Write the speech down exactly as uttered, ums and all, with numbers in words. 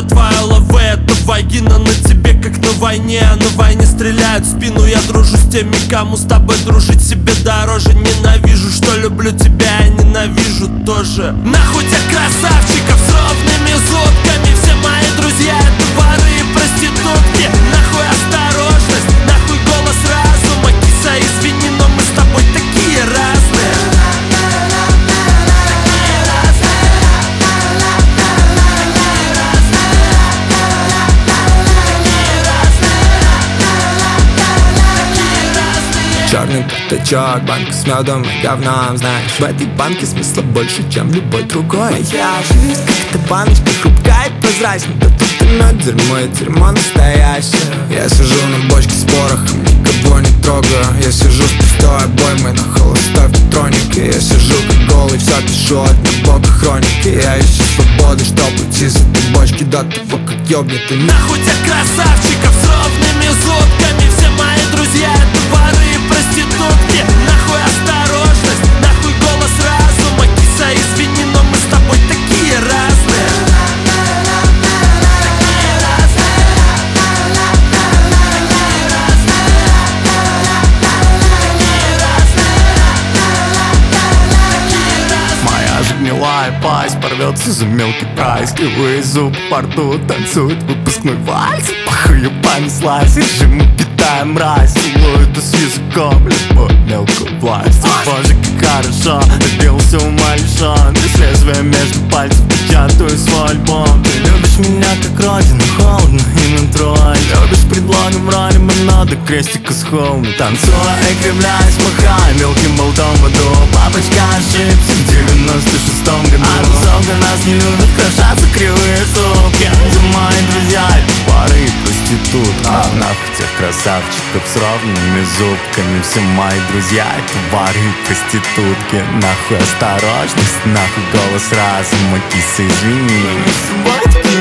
твоя лаве, это вагина на тебе, как на войне. А на войне стреляют в спину. Я дружу с теми, кому с тобой дружить себе дороже. Ненавижу, что люблю тебя, я ненавижу тоже. Нахуй тех красавчиков с ровными зубками. Все мои друзья — это воры и проститутки. Нахуй осторожность, нахуй голос разума. Киса, извини, но мы с тобой такие разные. Черный пятачок, банка с медом и говном. Знаешь, в этой банке смысла больше, чем любой другой. Моя жизнь как-то баночка хрупкая и прозрачная. Да тут и мед, дерьмо и дерьмо настоящее. Я сижу на бочке с порохом, никого не трогаю. Я сижу с пустой обоймой на холостой в патронике. Я сижу как голый, все пишу от небога хроники. Я ищу свободы, чтоб уйти с этой бочки до того, как ёбнет. Нахуй тех красавчиков с ровными зубками. Все мои друзья — это воры и проститутки. Нахуй осторожность, нахуй голос разума. Киса, извини, но мы с тобой такие разные. Моя же гнилая пасть порвется за мелкий прайс. Кривые зубы по рту танцует выпускной вальс. Похую понеслась, и мы питаем мразь. Целует с языком любовь мелкую власть. Боже, как хорошо, добился ума лишен. Без лезвия между пальцев печатаю свой альбом. Ты любишь меня как родину, холодно и натурально. Любишь предлогом роли монады, крестика с холма. Танцуя и кривляясь, махая мелким болтом в аду. Папочка ошибся в девяносто шестом году. А разок нас не любят, крошатся кривые зубки. За мои друзья — это пары и проститут. А нахуй тех красавчиков с ровными зубками. Все мои друзья — это пары и проститутки. Нахуй осторожность, нахуй голос разума. Киса, извини, мы с тобой такие